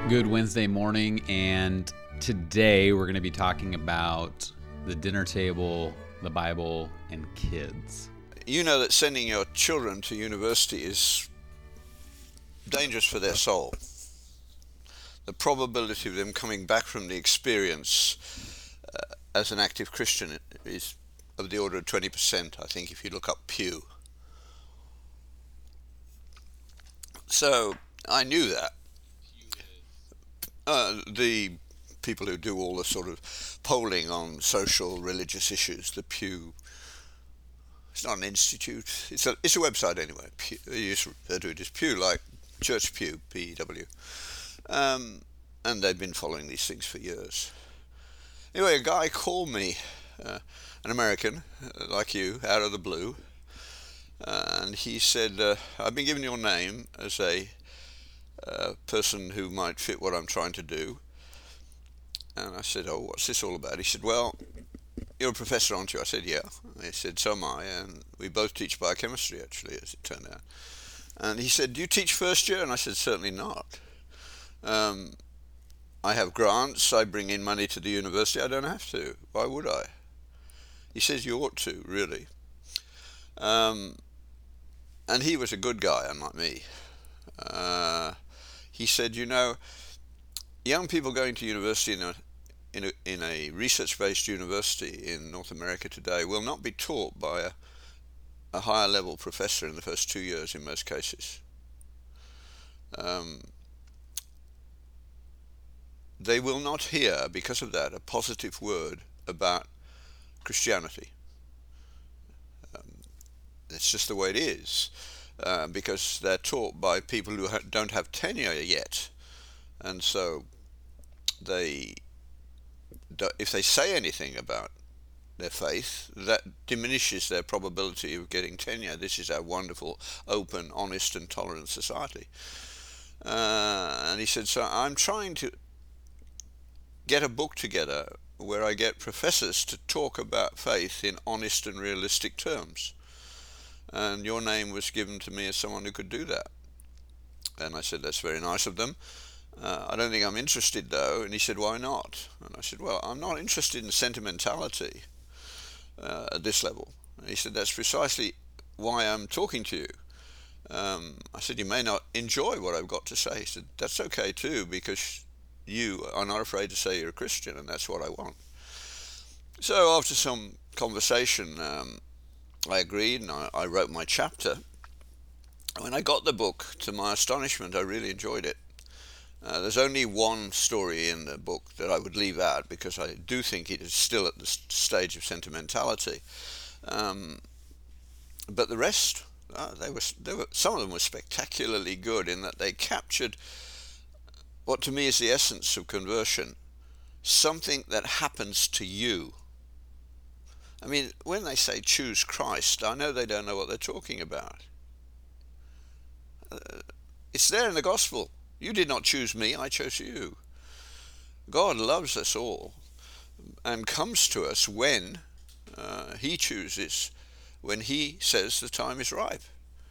Good Wednesday morning, and today we're going to be talking about the dinner table, the Bible, and kids. You know that sending your children to university is dangerous for their soul. The probability of them coming back from the experience as an active Christian is of the order of 20%, I think, if you look up Pew. So I knew that. The people who do all the sort of polling on social, religious issues, the Pew, it's not an institute, it's a website anyway. Pew, you just refer to it as Pew, like Church Pew, P-E-W. And they've been following these things for years. Anyway, a guy called me, an American, like you, out of the blue, and he said, I've been given your name as a person who might fit what I'm trying to do. And I said, oh, what's this all about? He said, well, you're a professor, aren't you? I said, yeah. He said, so am I, and we both teach biochemistry, actually, as it turned out. And he said, do you teach first year? And I said, certainly not. I have grants, I bring in money to the university, I don't have to. Why would I? He says, you ought to, really. And he was a good guy, unlike me. He said, you know, young people going to university in a research-based university in North America today will not be taught by a higher level professor in the first 2 years in most cases. They will not hear, because of that, a positive word about Christianity. It's just the way it is. Because they're taught by people who don't have tenure yet, and so if they say anything about their faith, that diminishes their probability of getting tenure. This is our wonderful, open, honest, and tolerant society. And he said, so I'm trying to get a book together where I get professors to talk about faith in honest and realistic terms. And your name was given to me as someone who could do that. And I said, that's very nice of them. I don't think I'm interested, though. And he said, why not? And I said, well, I'm not interested in sentimentality at this level. And he said, that's precisely why I'm talking to you. I said, you may not enjoy what I've got to say. He said, that's okay, too, because you are not afraid to say you're a Christian, and that's what I want. So after some conversation, I agreed, and I wrote my chapter. When I got the book, to my astonishment, I really enjoyed it. There's only one story in the book that I would leave out because I do think it is still at the stage of sentimentality. But the rest, some of them were spectacularly good in that they captured what to me is the essence of conversion, something that happens to you. I mean, when they say choose Christ, I know they don't know what they're talking about. It's there in the gospel. You did not choose me, I chose you. God loves us all and comes to us when he chooses, when he says the time is ripe.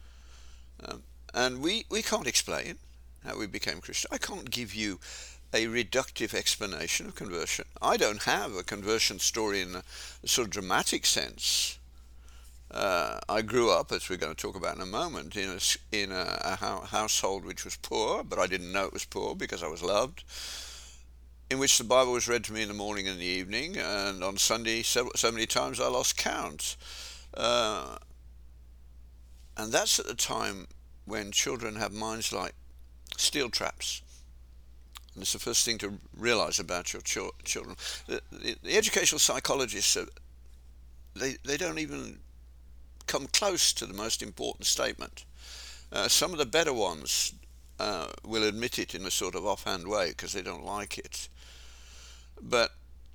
And we can't explain how we became Christian. I can't give you a reductive explanation of conversion. I don't have a conversion story in a sort of dramatic sense. I grew up, as we're going to talk about in a moment, in a household which was poor, but I didn't know it was poor because I was loved, in which the Bible was read to me in the morning and the evening, and on Sunday so many times I lost count. And that's at the time when children have minds like steel traps. And it's the first thing to realize about your children. The educational psychologists, they don't even come close to the most important statement. Some of the better ones will admit it in a sort of offhand way because they don't like it. But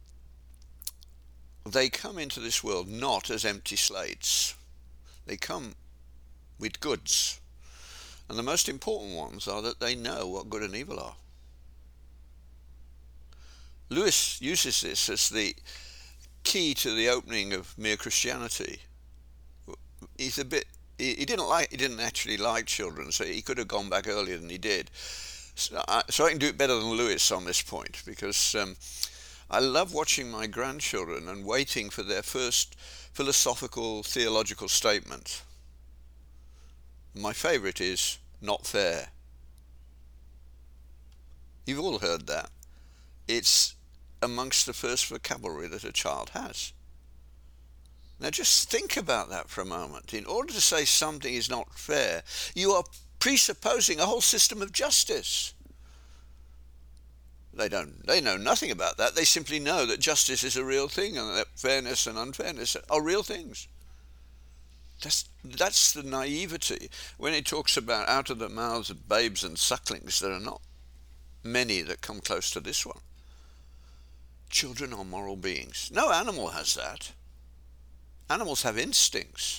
they come into this world not as empty slates. They come with goods. And the most important ones are that they know what good and evil are. Lewis uses this as the key to the opening of Mere Christianity. He didn't actually like children, so he could have gone back earlier than he did. So I can do it better than Lewis on this point, because I love watching my grandchildren and waiting for their first philosophical, theological statement. My favourite is "not fair." You've all heard that. It's amongst the first vocabulary that a child has. Now just think about that for a moment. In order to say something is not fair, you are presupposing a whole system of justice. They know nothing about that. They simply know that justice is a real thing and that fairness and unfairness are real things. That's the naivety. When it talks about out of the mouths of babes and sucklings, there are not many that come close to this one. Children are moral beings. No animal has that. Animals have instincts.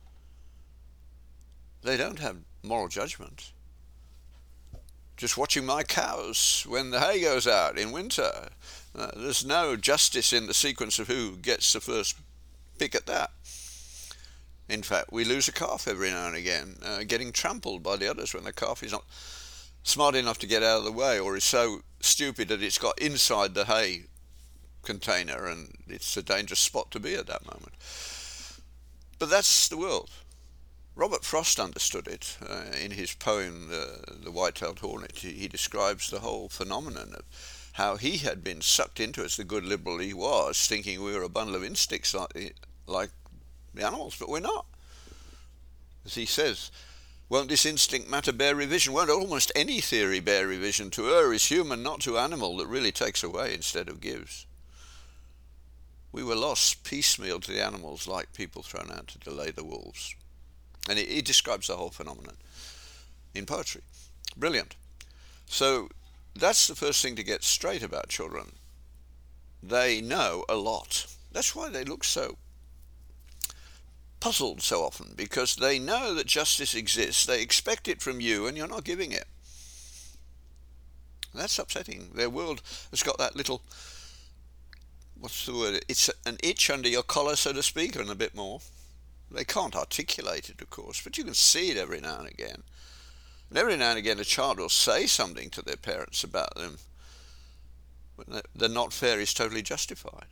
They don't have moral judgment. Just watching my cows when the hay goes out in winter. There's no justice in the sequence of who gets the first pick at that. In fact, we lose a calf every now and again, getting trampled by the others when the calf is not smart enough to get out of the way, or is so stupid that it's got inside the hay container, and it's a dangerous spot to be at that moment. But that's the world. Robert Frost understood it in his poem, The White-tailed Hornet. He describes the whole phenomenon of how he had been sucked into, as the good liberal he was, thinking we were a bundle of instincts like the animals, but we're not. As he says, won't this instinct matter bear revision? Won't almost any theory bear revision? To err is human, not to animal, that really takes away instead of gives. We were lost piecemeal to the animals, like people thrown out to delay the wolves. And he describes the whole phenomenon in poetry. Brilliant. So that's the first thing to get straight about children. They know a lot. That's why they look so puzzled so often, because they know that justice exists. They expect it from you, and you're not giving it. That's upsetting. Their world has got that little, what's the word? It's an itch under your collar, so to speak, and a bit more. They can't articulate it, of course, but you can see it every now and again. And every now and again a child will say something to their parents about them. The not fair is totally justified.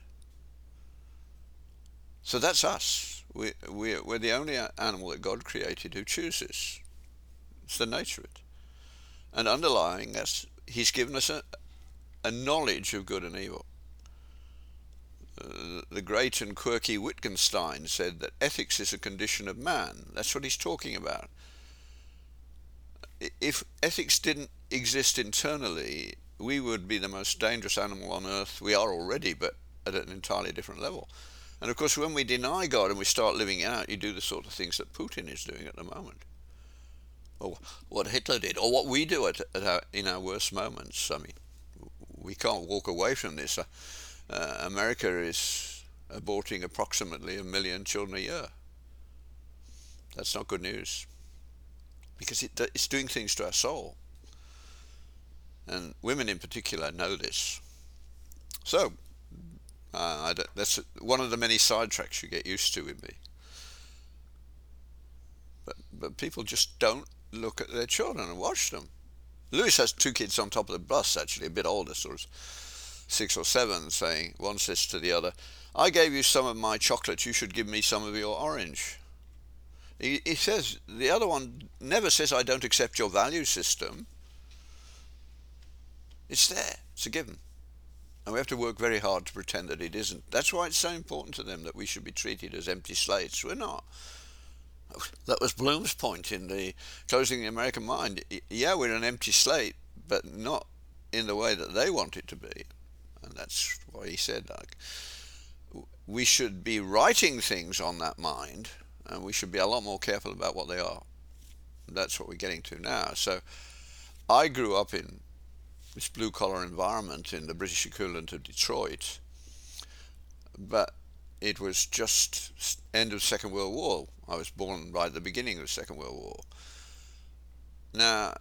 So that's us. We're the only animal that God created who chooses. It's the nature of it. And underlying us, He's given us a knowledge of good and evil. The great and quirky Wittgenstein said that ethics is a condition of man. That's what he's talking about. If ethics didn't exist internally, we would be the most dangerous animal on earth. We are already, but at an entirely different level. And of course, when we deny God and we start living out, you do the sort of things that Putin is doing at the moment, or what Hitler did, or what we do in our worst moments. I mean, we can't walk away from this. America is aborting approximately 1 million children a year. That's not good news, because it's doing things to our soul. And women in particular know this. So, that's one of the many sidetracks you get used to with me. But people just don't look at their children and watch them. Lewis has 2 kids on top of the bus, actually, a bit older, sort of 6 or 7, saying, one says to the other, I gave you some of my chocolate, you should give me some of your orange. He says, the other one never says, I don't accept your value system. It's there, it's a given. And we have to work very hard to pretend that it isn't. That's why it's so important to them that we should be treated as empty slates. We're not. That was Bloom's point in the Closing the American Mind. Yeah, we're an empty slate, but not in the way that they want it to be. And that's why he said, like, we should be writing things on that mind, and we should be a lot more careful about what they are. That's what we're getting to now. So I grew up in this blue-collar environment in the British equivalent of Detroit, but it was just end of Second World War. I was born right at the beginning of the Second World War. Now,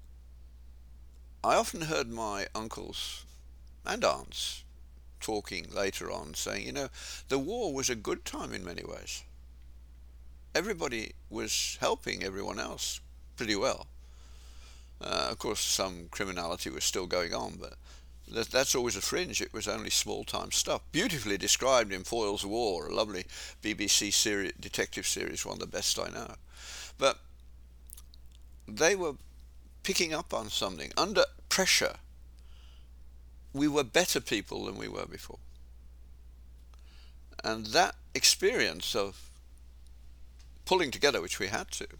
I often heard my uncles and aunts talking later on, saying, you know, the war was a good time in many ways. Everybody was helping everyone else pretty well. Of course, some criminality was still going on, but that's always a fringe. It was only small-time stuff. Beautifully described in Foyle's War, a lovely BBC detective series, one of the best I know. But they were picking up on something. Under pressure, we were better people than we were before. And that experience of pulling together, which we had to,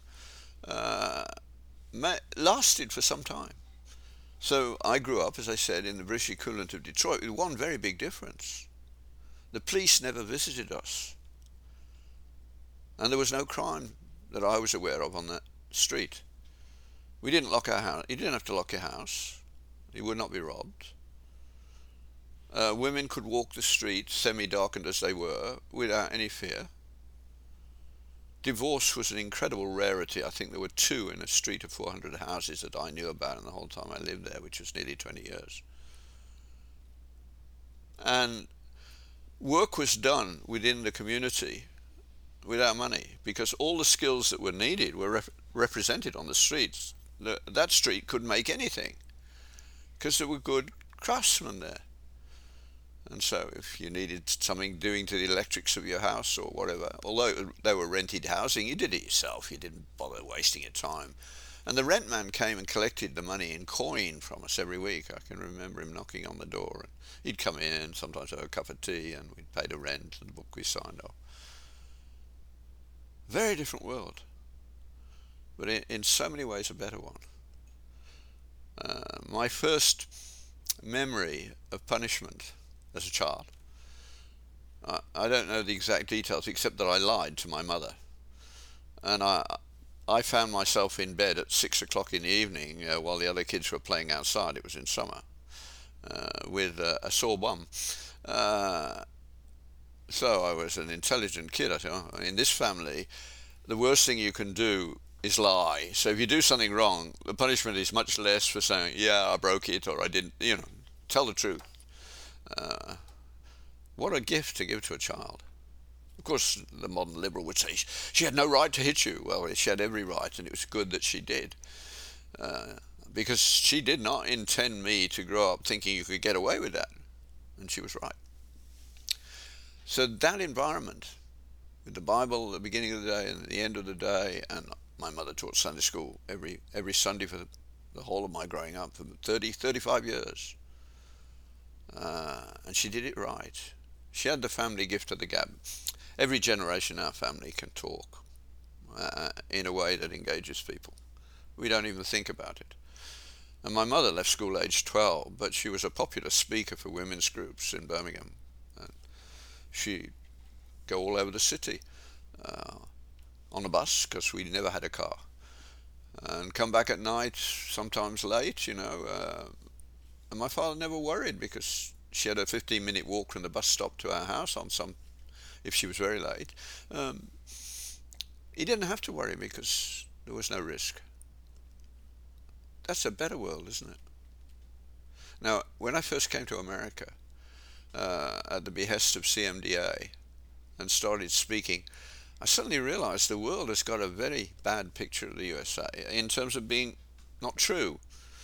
lasted for some time. So I grew up, as I said, in the British equivalent of Detroit with one very big difference. The police never visited us. And there was no crime that I was aware of on that street. We didn't lock our house. You didn't have to lock your house. You would not be robbed. Women could walk the street, semi-darkened as they were, without any fear. Divorce was an incredible rarity. I think there were 2 in a street of 400 houses that I knew about in the whole time I lived there, which was nearly 20 years. And work was done within the community without money, because all the skills that were needed were represented on the streets. That street could make anything, because there were good craftsmen there. And so if you needed something doing to the electrics of your house or whatever, although they were rented housing, you did it yourself. You didn't bother wasting your time. And the rent man came and collected the money in coin from us every week. I can remember him knocking on the door. And he'd come in, sometimes have a cup of tea, and we'd pay the rent and the book we signed off. Very different world, but in so many ways a better one. My first memory of punishment as a child, I don't know the exact details except that I lied to my mother, and I found myself in bed at 6 o'clock in the evening while the other kids were playing outside. It was in summer, with a sore bum. So I was an intelligent kid. I thought, in this family, the worst thing you can do is lie. So if you do something wrong, the punishment is much less for saying, yeah, I broke it, or I didn't, tell the truth. What a gift to give to a child. Of course, the modern liberal would say, she had no right to hit you. Well, she had every right, and it was good that she did. Because she did not intend me to grow up thinking you could get away with that. And she was right. So that environment, with the Bible at the beginning of the day and at the end of the day, and my mother taught Sunday school every Sunday for the whole of my growing up for 35 years. And she did it right. She had the family gift of the gab. Every generation in our family can talk in a way that engages people. We don't even think about it. And my mother left school aged 12, but she was a popular speaker for women's groups in Birmingham. And she'd go all over the city on a bus, because we never had a car, and come back at night, sometimes late, and my father never worried, because she had a 15-minute walk from the bus stop to our house if she was very late. He didn't have to worry because there was no risk. That's a better world, isn't it? Now, when I first came to America, at the behest of CMDA, and started speaking, I suddenly realized the world has got a very bad picture of the USA in terms of being not true.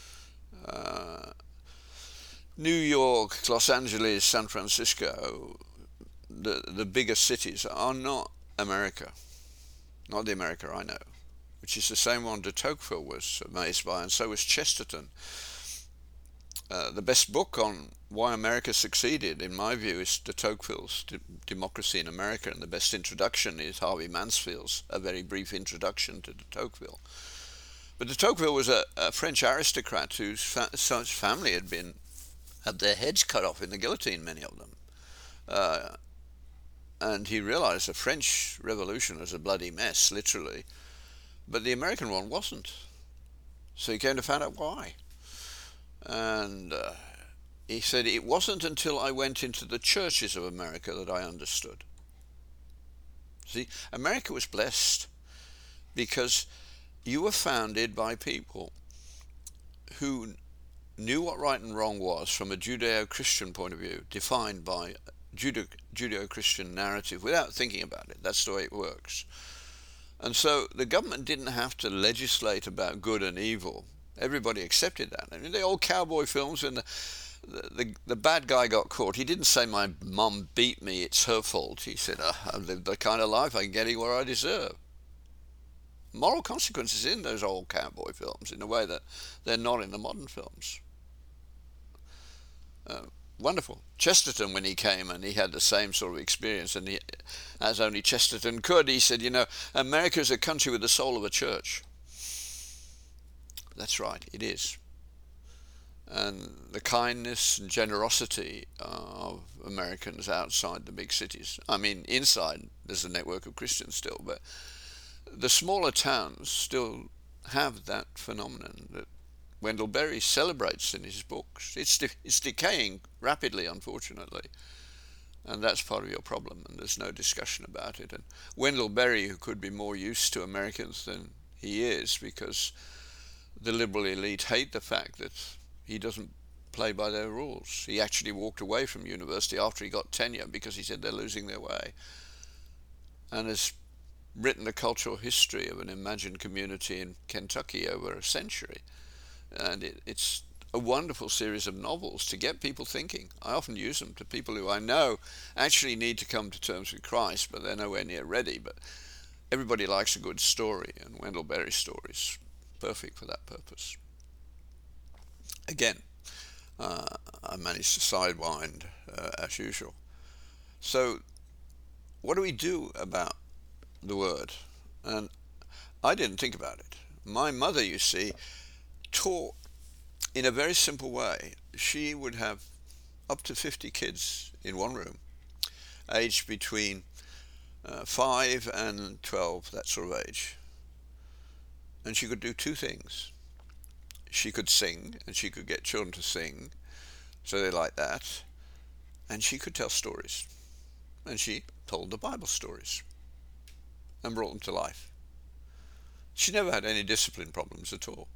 New York, Los Angeles, San Francisco, the bigger cities are not America, not the America I know, which is the same one de Tocqueville was amazed by, and so was Chesterton. The best book on why America succeeded, in my view, is de Tocqueville's Democracy in America, and the best introduction is Harvey Mansfield's A Very Brief Introduction to de Tocqueville. But de Tocqueville was a French aristocrat whose family had their heads cut off in the guillotine, many of them. And he realized the French Revolution was a bloody mess, literally, but the American one wasn't. So he came to find out why. And he said, it wasn't until I went into the churches of America that I understood. See, America was blessed because you were founded by people who knew what right and wrong was from a Judeo-Christian point of view, defined by Judeo-Christian narrative without thinking about it. That's the way it works. And so the government didn't have to legislate about good and evil. Everybody accepted that. I mean, the old cowboy films, when the bad guy got caught, he didn't say, my mum beat me, it's her fault. He said, I've lived the kind of life I can get where I deserve. Moral consequences in those old cowboy films in a way that they're not in the modern films. Wonderful. Chesterton, when he came and he had the same sort of experience, and as only Chesterton could, he said, America is a country with the soul of a church. That's right, it is. And the kindness and generosity of Americans outside the big cities. I mean, inside there's a network of Christians still, but the smaller towns still have that phenomenon that Wendell Berry celebrates in his books. It's decaying rapidly, unfortunately, and that's part of your problem, and there's no discussion about it. And Wendell Berry, who could be more used to Americans than he is, because the liberal elite hate the fact that he doesn't play by their rules. He actually walked away from university after he got tenure because he said they're losing their way, and has written a cultural history of an imagined community in Kentucky over a century. And it's a wonderful series of novels to get people thinking. I often use them to people who I know actually need to come to terms with Christ, but they're nowhere near ready. But everybody likes a good story, and Wendell Berry's story is perfect for that purpose. Again, I managed to sidewind as usual. So what do we do about the word? And I didn't think about it. My mother, you see, taught in a very simple way. She would have up to 50 kids in one room, aged between 5 and 12, that sort of age. And she could do two things. She could sing, and she could get children to sing, so they liked that. And she could tell stories. And she told the Bible stories and brought them to life. She never had any discipline problems at all.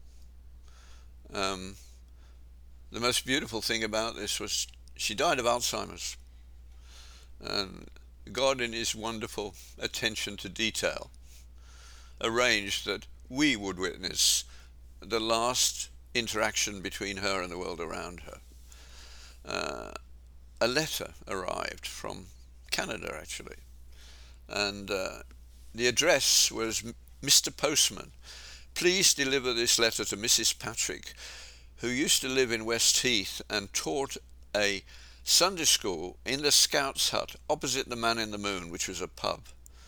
The most beautiful thing about this was she died of Alzheimer's. And God, in his wonderful attention to detail, arranged that we would witness the last interaction between her and the world around her. A letter arrived from Canada, actually, and the address was, Mr. Postman, please deliver this letter to Mrs. Patrick, who used to live in West Heath and taught a Sunday school in the Scouts hut opposite the Man in the Moon, which was a pub.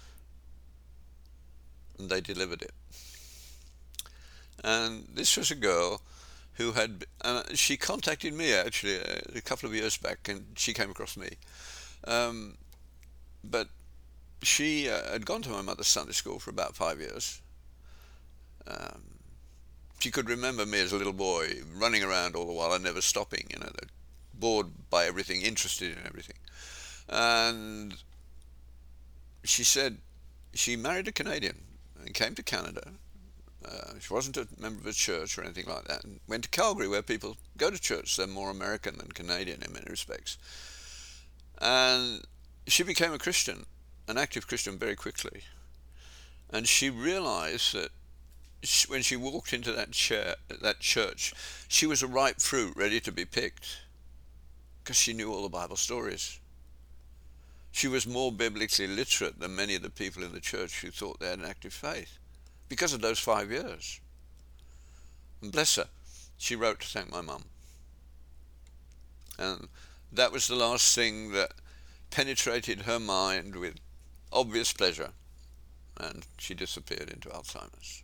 And they delivered it. And this was a girl who had, she contacted me actually a couple of years back, and she came across me. But she had gone to my mother's Sunday school for about 5 years. She could remember me as a little boy, running around all the while and never stopping, bored by everything, interested in everything. And she said she married a Canadian and came to Canada. She wasn't a member of a church or anything like that, and went to Calgary, where people go to church. They're more American than Canadian in many respects. And she became a Christian, an active Christian, very quickly. And she realized that when she walked into that church, she was a ripe fruit ready to be picked, because she knew all the Bible stories. She was more biblically literate than many of the people in the church who thought they had an active faith, because of those 5 years. And bless her, she wrote to thank my mum. And that was the last thing that penetrated her mind with obvious pleasure, and she disappeared into Alzheimer's.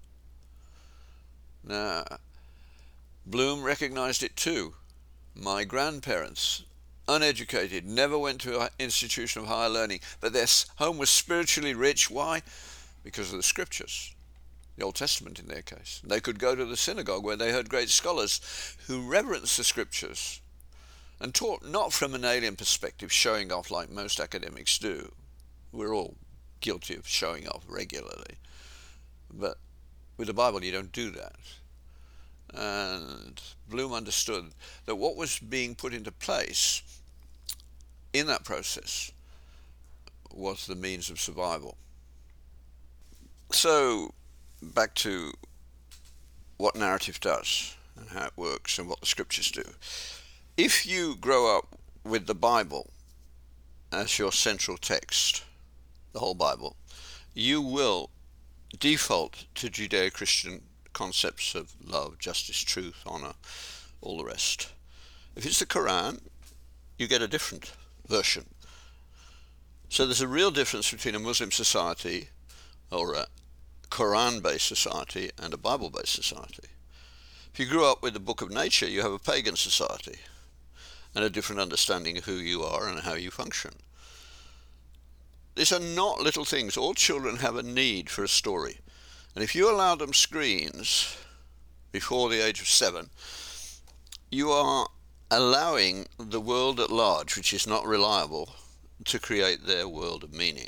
Now, Bloom recognized it too. My grandparents, uneducated, never went to an institution of higher learning, but their home was spiritually rich. Why? Because of the scriptures, the Old Testament in their case. They could go to the synagogue where they heard great scholars who reverenced the scriptures and taught not from an alien perspective, showing off like most academics do. We're all guilty of showing off regularly. But with the Bible, you don't do that. And Bloom understood that what was being put into place in that process was the means of survival. So, back to what narrative does and how it works and what the scriptures do. If you grow up with the Bible as your central text, the whole Bible, you will default to Judeo-Christian concepts of love, justice, truth, honor, all the rest. If it's the Quran, you get a different version. So there's a real difference between a Muslim society or a Quran-based society and a Bible-based society. If you grew up with the Book of Nature, you have a pagan society and a different understanding of who you are and how you function. These are not little things. All children have a need for a story. And if you allow them screens before the age of 7, you are allowing the world at large, which is not reliable, to create their world of meaning.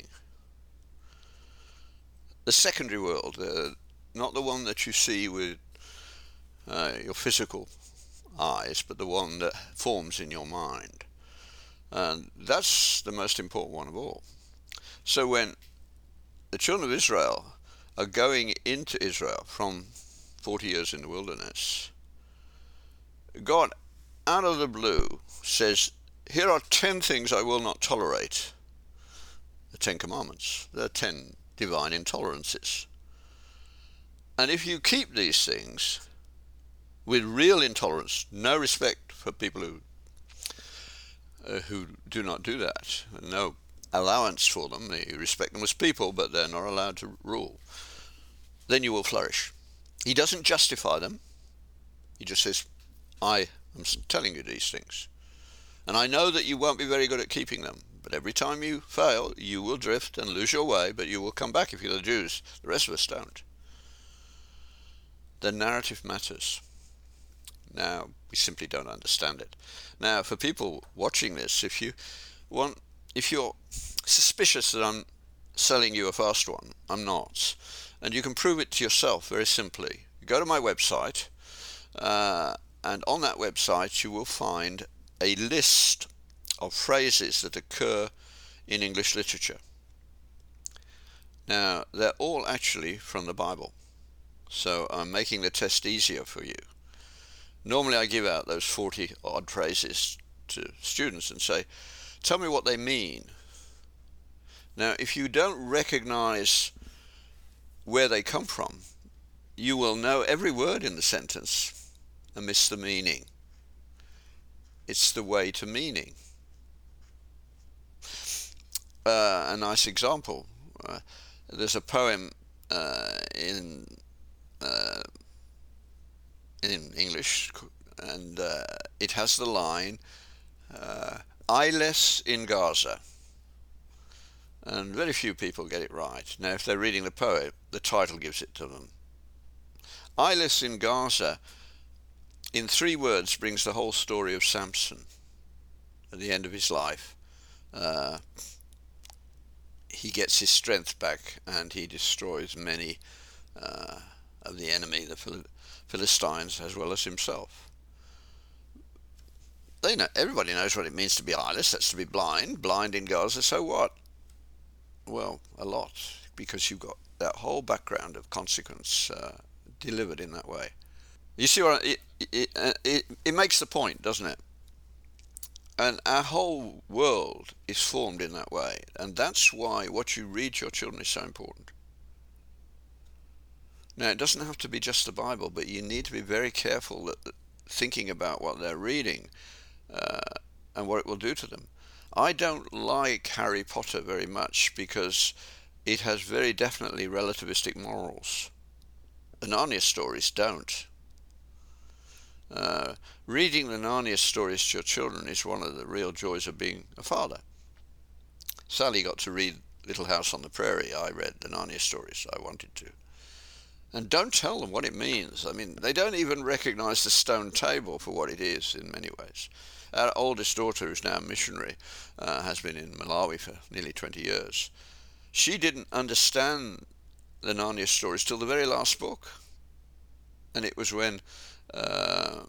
The secondary world, not the one that you see with your physical eyes, but the one that forms in your mind. And that's the most important one of all. So when the children of Israel are going into Israel from 40 years in the wilderness, God, out of the blue, says, here are 10 things I will not tolerate. The 10 Commandments. There are 10 divine intolerances. And if you keep these things with real intolerance, no respect for people who do not do that, no allowance for them, you respect them as people, but they're not allowed to rule, then you will flourish. He doesn't justify them. He just says, I am telling you these things. And I know that you won't be very good at keeping them, but every time you fail, you will drift and lose your way, but you will come back if you're the Jews. The rest of us don't. The narrative matters. Now, we simply don't understand it. Now, for people watching this, if you're suspicious that I'm selling you a fast one, I'm not. And you can prove it to yourself very simply. You go to my website, and on that website you will find a list of phrases that occur in English literature. Now, they're all actually from the Bible. So I'm making the test easier for you. Normally I give out those 40 odd phrases to students and say, tell me what they mean. Now, if you don't recognize where they come from, you will know every word in the sentence and miss the meaning. It's the way to meaning. A nice example. There's a poem in English, and it has the line, eyeless in Gaza. And very few people get it right. Now, if they're reading the poem, the title gives it to them. Eyeless in Gaza, in 3 words, brings the whole story of Samson. At the end of his life, he gets his strength back and he destroys many of the enemy, the Philistines, as well as himself. Everybody knows what it means to be eyeless. That's to be blind. Blind in Gaza, so what? Well, a lot, because you've got that whole background of consequence delivered in that way. You see what it makes the point, doesn't it? And our whole world is formed in that way, and that's why what you read to your children is so important. Now, it doesn't have to be just the Bible, but you need to be very careful thinking about what they're reading and what it will do to them. I don't like Harry Potter very much because it has very definitely relativistic morals. The Narnia stories don't. Reading the Narnia stories to your children is one of the real joys of being a father. Sally got to read Little House on the Prairie. I read the Narnia stories. I wanted to. And don't tell them what it means. I mean, they don't even recognize the stone table for what it is in many ways. Our oldest daughter, who's now a missionary, has been in Malawi for nearly 20 years. She didn't understand the Narnia stories till the very last book. And it was when the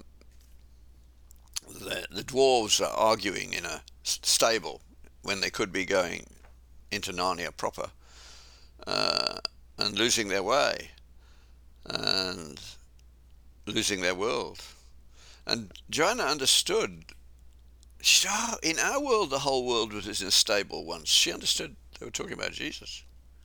dwarves are arguing in a stable when they could be going into Narnia proper and losing their way. And losing their world. And Joanna understood. She said, oh, in our world, the whole world was unstable once. She understood they were talking about Jesus.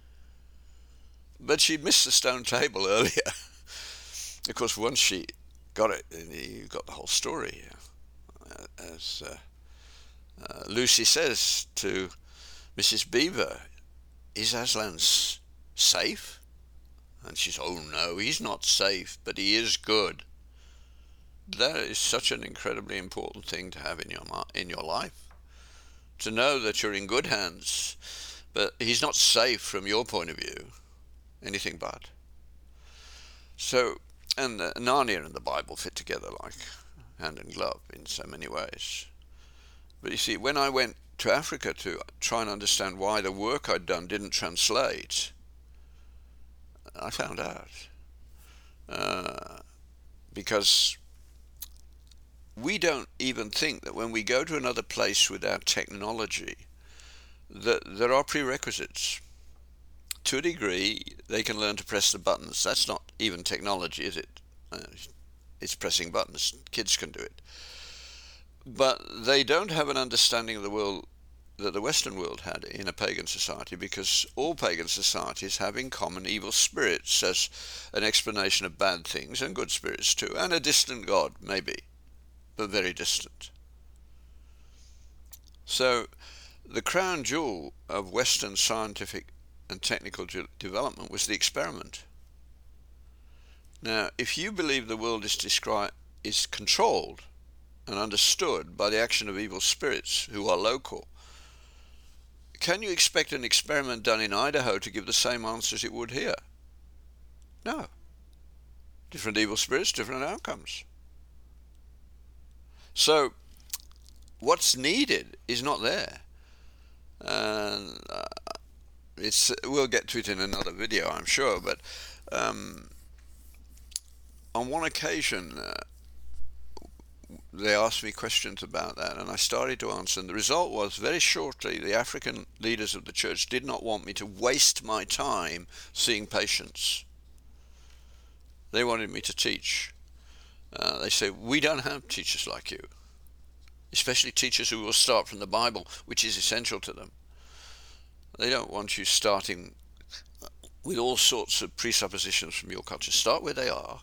But she'd missed the stone table earlier. Of course, once she got it, you got the whole story. As Lucy says to Mrs. Beaver, is Aslan safe? And she says, oh no, he's not safe, but he is good. That is such an incredibly important thing to have in your life. To know that you're in good hands, but he's not safe from your point of view. Anything but. So, and Narnia and the Bible fit together like hand and glove in so many ways. But you see, when I went to Africa to try and understand why the work I'd done didn't translate, I found out. Because we don't even think that when we go to another place with our technology, that there are prerequisites. To a degree, they can learn to press the buttons. That's not even technology, is it? It's pressing buttons. Kids can do it. But they don't have an understanding of the world that the Western world had in a pagan society, because all pagan societies have in common evil spirits as an explanation of bad things, and good spirits too, and a distant God, maybe, but very distant. So the crown jewel of Western scientific and technical development was the experiment. Now, if you believe the world is controlled and understood by the action of evil spirits who are local, can you expect an experiment done in Idaho to give the same answers it would here? No. Different evil spirits, different outcomes. So, what's needed is not there. And we'll get to it in another video, I'm sure, but on one occasion they asked me questions about that, and I started to answer, and the result was, very shortly, the African leaders of the church did not want me to waste my time seeing patients. They wanted me to teach. They say, we don't have teachers like you, especially teachers who will start from the Bible, which is essential to them. They don't want you starting with all sorts of presuppositions from your culture. Start where they are.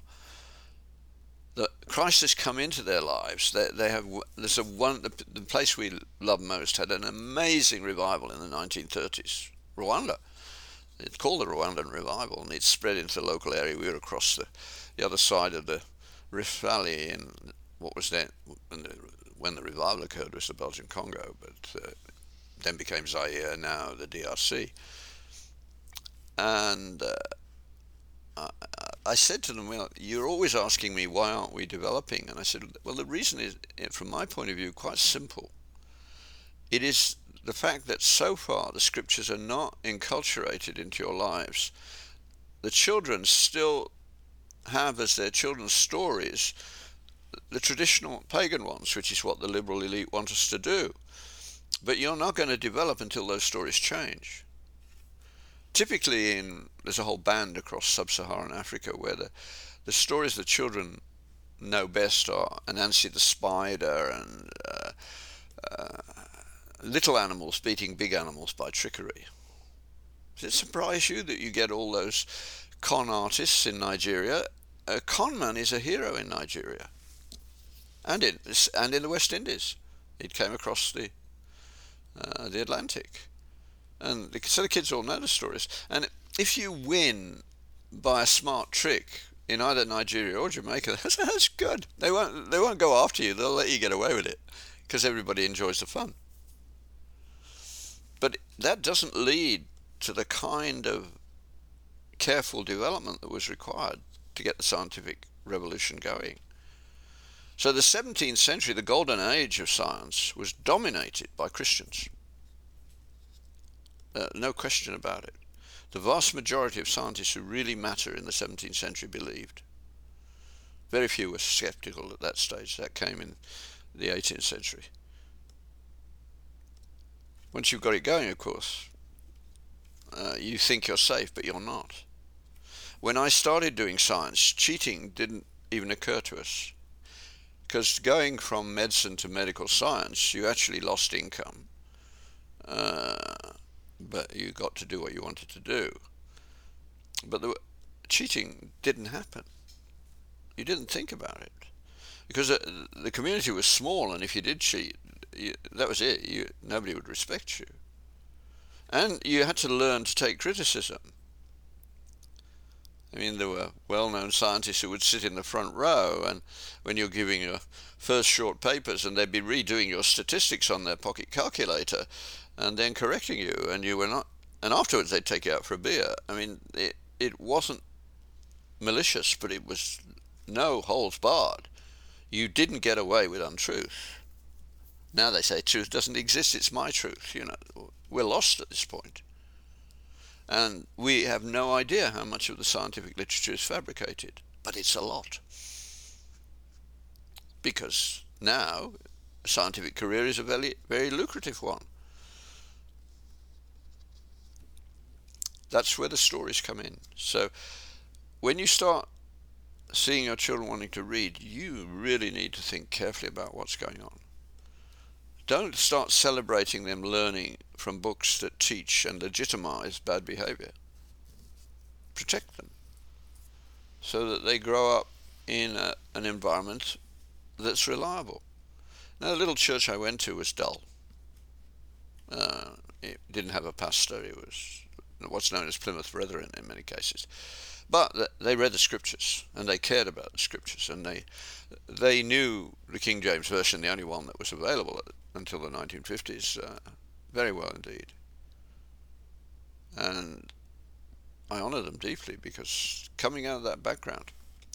Christ has come into their lives. The place we love most had an amazing revival in the 1930s, Rwanda. It's called the Rwandan Revival, and it spread into the local area. We were across the other side of the Rift Valley in what was then, when the revival occurred, was the Belgian Congo, but then became Zaire, now the DRC. And I said to them, well, you're always asking me, why aren't we developing? And I said, well, the reason is, from my point of view, quite simple. It is the fact that so far the scriptures are not enculturated into your lives. The children still have as their children's stories the traditional pagan ones, which is what the liberal elite want us to do. But you're not going to develop until those stories change. Typically, there's a whole band across sub-Saharan Africa where the stories the children know best are Anansi the spider and little animals beating big animals by trickery. Does it surprise you that you get all those con artists in Nigeria? A con man is a hero in Nigeria and in the West Indies. It came across the Atlantic. And so the kids all know the stories. And if you win by a smart trick in either Nigeria or Jamaica, that's good. They won't go after you. They'll let you get away with it because everybody enjoys the fun. But that doesn't lead to the kind of careful development that was required to get the scientific revolution going. So the 17th century, the golden age of science, was dominated by Christians. No question about it. The vast majority of scientists who really matter in the 17th century believed. Very few were skeptical at that stage. That came in the 18th century. Once you've got it going, of course, you think you're safe, but you're not. When I started doing science, cheating didn't even occur to us. Because going from medicine to medical science, you actually lost income, but you got to do what you wanted to do. But cheating didn't happen. You didn't think about it. Because the community was small, and if you did cheat, that was it. Nobody would respect you. And you had to learn to take criticism. I mean, there were well-known scientists who would sit in the front row, and when you're giving your first short papers, and they'd be redoing your statistics on their pocket calculator, and then correcting you, and you were not. And afterwards, they'd take you out for a beer. I mean, it wasn't malicious, but it was no holds barred. You didn't get away with untruth. Now they say truth doesn't exist, it's my truth. We're lost at this point. And we have no idea how much of the scientific literature is fabricated, but it's a lot. Because now a scientific career is a very, very lucrative one. That's where the stories come in. So when you start seeing your children wanting to read, you really need to think carefully about what's going on. Don't start celebrating them learning from books that teach and legitimize bad behavior. Protect them so that they grow up in an environment that's reliable. Now, the little church I went to was dull. It didn't have a pastor. It was what's known as Plymouth Brethren in many cases. But they read the scriptures, and they cared about the scriptures, and they knew the King James Version, the only one that was available until the 1950s, very well indeed. And I honour them deeply, because coming out of that background,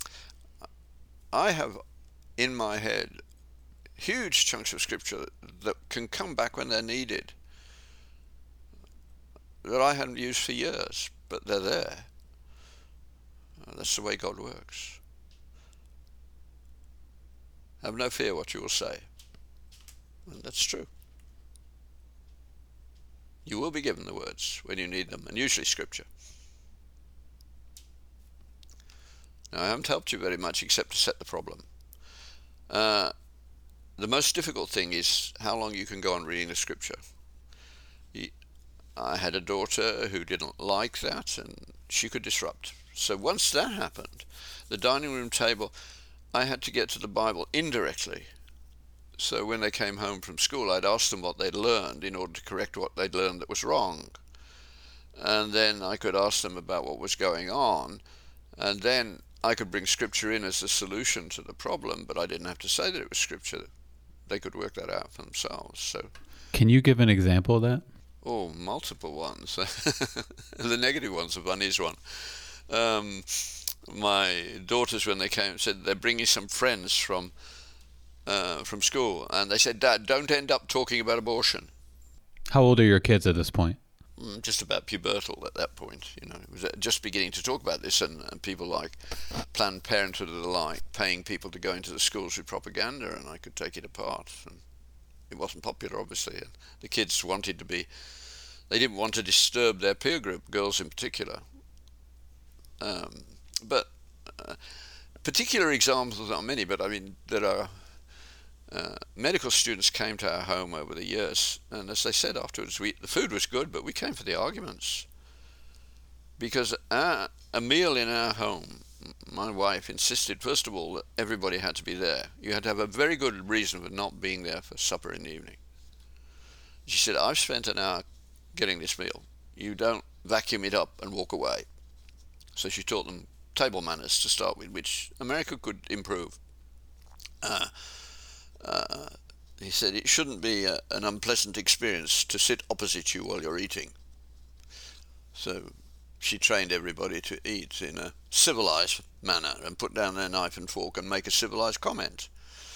I have in my head huge chunks of scripture that can come back when they're needed, that I hadn't used for years, but they're there. That's the way God works. Have no fear what you will say. And that's true. You will be given the words when you need them, and usually scripture. Now, I haven't helped you very much except to set the problem. The most difficult thing is how long you can go on reading the scripture. I had a daughter who didn't like that, and she could disrupt. So once that happened, the dining room table, I had to get to the Bible indirectly. So when they came home from school, I'd ask them what they'd learned in order to correct what they'd learned that was wrong. And then I could ask them about what was going on, and then I could bring scripture in as the solution to the problem, but I didn't have to say that it was scripture. They could work that out for themselves. So, can you give an example of that? Oh, multiple ones. The negative one's the funniest one. My daughters, when they came, said they're bringing some friends from school, and they said, "Dad, don't end up talking about abortion." How old are your kids at this point? Just about pubertal at that point. It was just beginning to talk about this, and people like Planned Parenthood and the like, paying people to go into the schools with propaganda, and I could take it apart. And it wasn't popular, obviously, and the kids wanted to be. They didn't want to disturb their peer group, girls in particular. But particular examples aren't many, but I mean, there are medical students came to our home over the years, and as they said afterwards, the food was good, but we came for the arguments. Because a meal in our home, my wife insisted, first of all, that everybody had to be there. You had to have a very good reason for not being there for supper in the evening. She said, "I've spent an hour getting this meal. You don't vacuum it up and walk away." So she taught them table manners to start with, which America could improve. He said it shouldn't be an unpleasant experience to sit opposite you while you're eating. So she trained everybody to eat in a civilized manner and put down their knife and fork and make a civilized comment.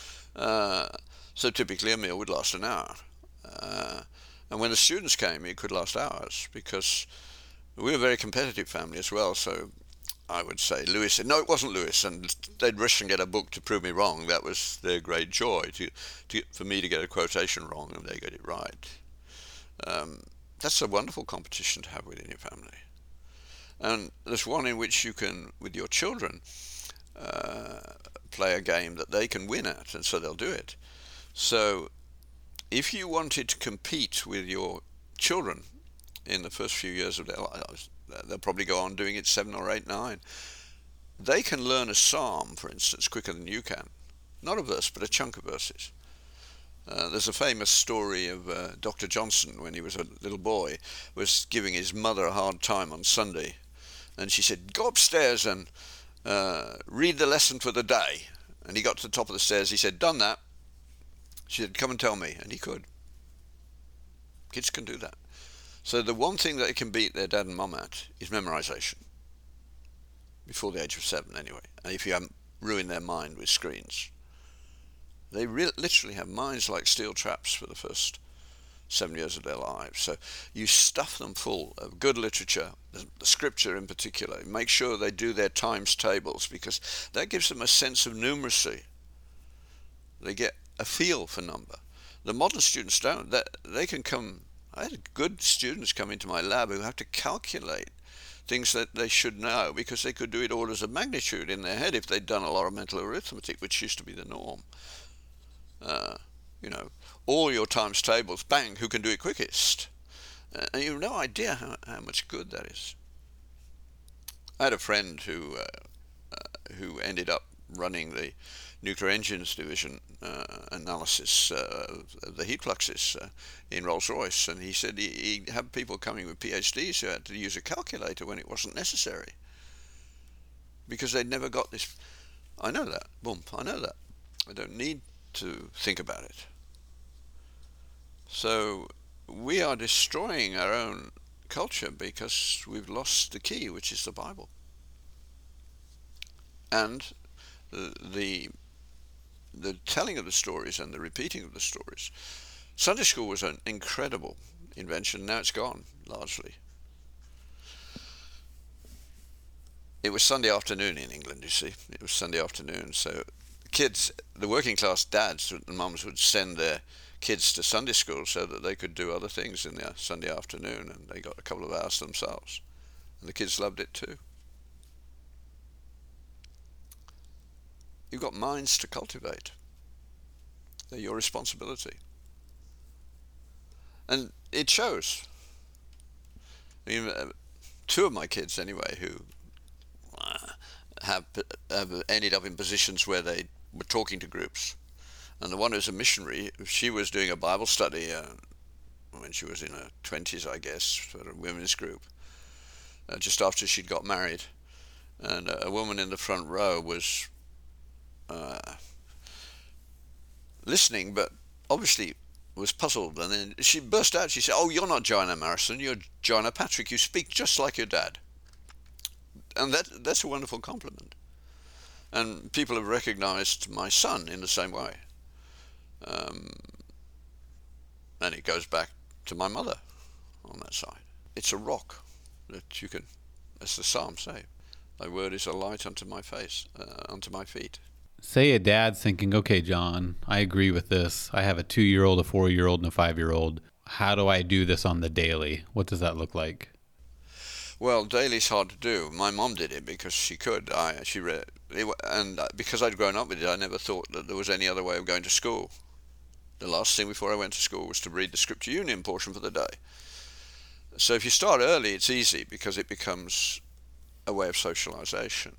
So typically a meal would last an hour. And when the students came, it could last hours, because we were a very competitive family as well. So I would say, Lewis said, "No, it wasn't Lewis," and they'd rush and get a book to prove me wrong. That was their great joy, for me to get a quotation wrong and they get it right. That's a wonderful competition to have within your family. And there's one in which you can, with your children, play a game that they can win at, and so they'll do it. So if you wanted to compete with your children in the first few years of their lives, they'll probably go on doing it 7 or 8, 9. They can learn a psalm, for instance, quicker than you can. Not a verse, but a chunk of verses. There's a famous story of Dr. Johnson when he was a little boy, was giving his mother a hard time on Sunday. And she said, go upstairs and read the lesson for the day. And he got to the top of the stairs. He said, done that. She said, come and tell me. And he could. Kids can do that. So the one thing that they can beat their dad and mum at is memorization. Before the age of 7 anyway. And if you haven't ruined their mind with screens. They literally have minds like steel traps for the first 7 years of their lives. So you stuff them full of good literature, the scripture in particular. Make sure they do their times tables, because that gives them a sense of numeracy. They get a feel for number. The modern students don't. They can come. I had good students come into my lab who have to calculate things that they should know, because they could do it orders of magnitude in their head if they'd done a lot of mental arithmetic, which used to be the norm. All your times tables, bang, who can do it quickest? And you have no idea how much good that is. I had a friend who ended up running the nuclear engines division analysis of the heat fluxes in Rolls-Royce, and he said he had people coming with PhDs who had to use a calculator when it wasn't necessary, because they'd never got this. I know that. Boom, I know that. I don't need to think about it. So we are destroying our own culture because we've lost the key, which is the Bible. And the telling of the stories and the repeating of the stories. Sunday school was an incredible invention. Now it's gone, largely. It was Sunday afternoon in England, you see. It was Sunday afternoon, so kids, the working class dads and mums would send their kids to Sunday school so that they could do other things in the Sunday afternoon, and they got a couple of hours themselves. And the kids loved it too. You've got minds to cultivate. They're your responsibility. And it shows. I mean, 2 of my kids anyway, who have ended up in positions where they were talking to groups. And the one who's a missionary, she was doing a Bible study when she was in her 20s, I guess, for a women's group, just after she'd got married. And a woman in the front row was listening, but obviously was puzzled. And then she burst out. She said, "Oh, you're not Joanna Marison, you're Joanna Patrick. You speak just like your dad." And that's a wonderful compliment. And people have recognized my son in the same way. And it goes back to my mother on that side. It's a rock that you can, as the Psalms say, thy word is a light unto my face, unto my feet. Say a dad's thinking, okay, John, I agree with this. I have a 2-year-old, a 4-year-old, and a 5-year-old. How do I do this on the daily? What does that look like? Well, daily's hard to do. My mom did it because she could. She read it, and because I'd grown up with it, I never thought that there was any other way of going to school. The last thing before I went to school was to read the Scripture Union portion for the day. So if you start early, it's easy because it becomes a way of socialization.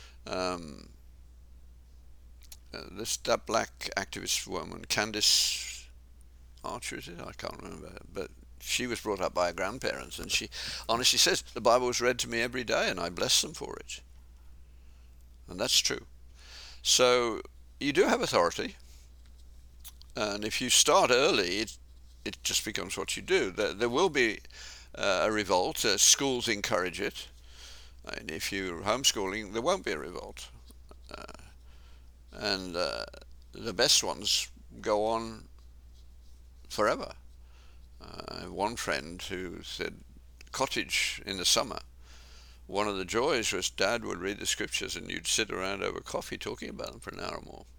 That black activist woman, Candace Archer, is it? I can't remember, but she was brought up by her grandparents, and she honestly says, the Bible was read to me every day, and I bless them for it. And that's true. So you do have authority, and if you start early, it just becomes what you do. There will be a revolt. Schools encourage it. And if you're homeschooling, there won't be a revolt. And the best ones go on forever. One friend who said, cottage in the summer, one of the joys was Dad would read the scriptures and you'd sit around over coffee talking about them for an hour or more.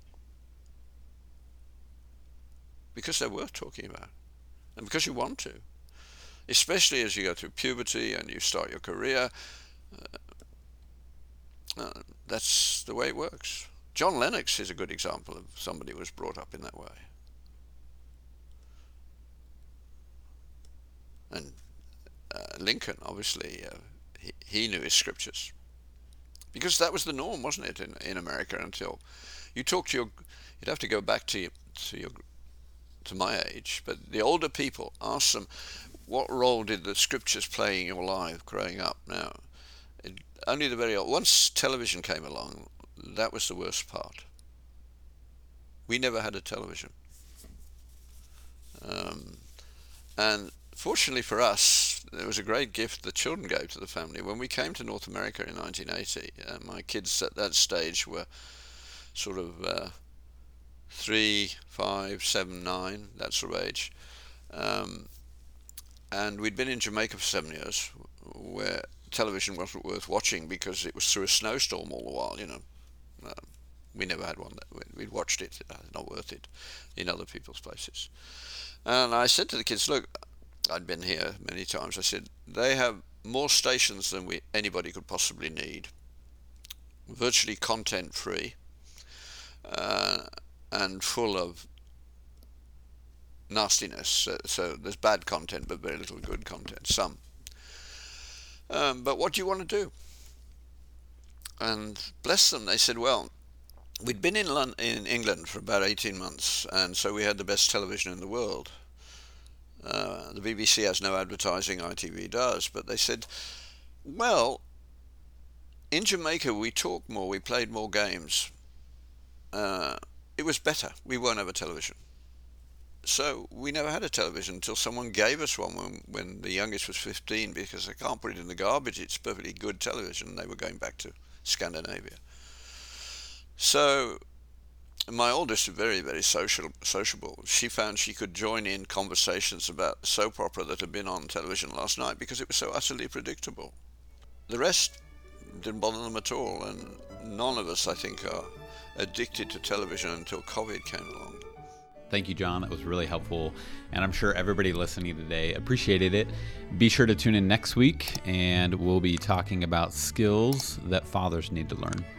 Because they're worth talking about. And because you want to. Especially as you go through puberty and you start your career. that's the way it works. John Lennox is a good example of somebody who was brought up in that way. And Lincoln, obviously, he knew his scriptures. Because that was the norm, wasn't it, in America until you talk to you'd have to go back to my age, but the older people, ask them, what role did the scriptures play in your life growing up? Now, only the very old, once television came along, that was the worst part. We never had a television. And fortunately for us, there was a great gift the children gave to the family. When we came to North America in 1980, my kids at that stage were sort of 3, 5, 7, 9, that sort of age. And we'd been in Jamaica for 7 years, where television wasn't worth watching because it was through a snowstorm all the while, you know. We never had one. We'd watched it, not worth it, in other people's places. And I said to the kids, look, I'd been here many times, I said, they have more stations than anybody could possibly need, virtually content-free, and full of nastiness. So there's bad content, but very little good content, some. But what do you want to do? And bless them, they said, well, we'd been in England for about 18 months, and so we had the best television in the world. The BBC has no advertising, ITV does, but they said, well, in Jamaica we talked more, we played more games. It was better. We won't have a television. So we never had a television until someone gave us one when the youngest was 15, because I can't put it in the garbage. It's perfectly good television. They were going back to Scandinavia. So my oldest is very, very sociable. She found she could join in conversations about the soap opera that had been on television last night because it was so utterly predictable. The rest didn't bother them at all, and none of us, I think, are addicted to television until COVID came along. Thank you, John. That was really helpful, and I'm sure everybody listening today appreciated it. Be sure to tune in next week, and we'll be talking about skills that fathers need to learn.